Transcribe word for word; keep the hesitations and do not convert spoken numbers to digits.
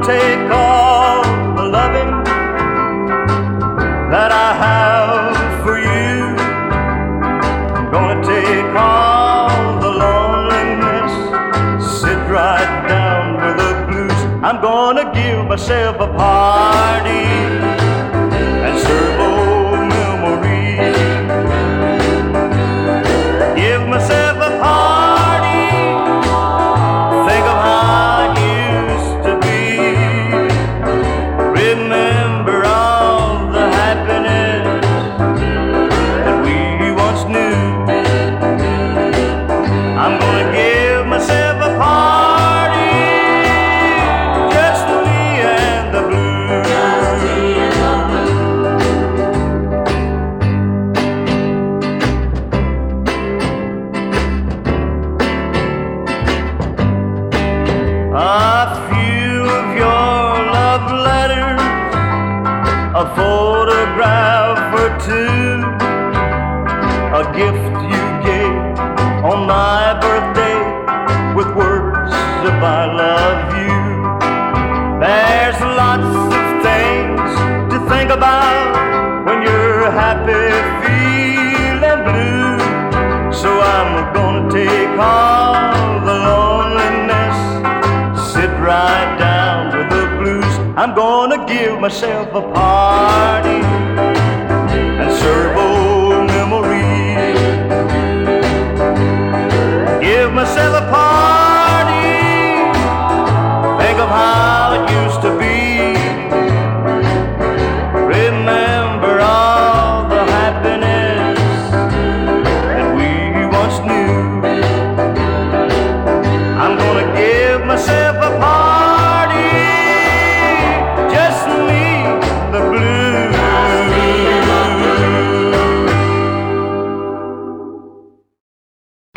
take all the loving that I have for you. I'm gonna take all the loneliness, sit right down with the blues. I'm gonna give myself a party and serve old memories. Give myself a party, think of how it used to be. Remember all the happiness that we once knew. I'm gonna give myself a party, just me and the blues. A few of your love letters, a photograph or two, a gift you gave on my birthday with words of I love you. There's lots of things to think about when you're happy, feeling blue. So I'm gonna take all the loneliness, sit right down with the blues. I'm gonna give myself a party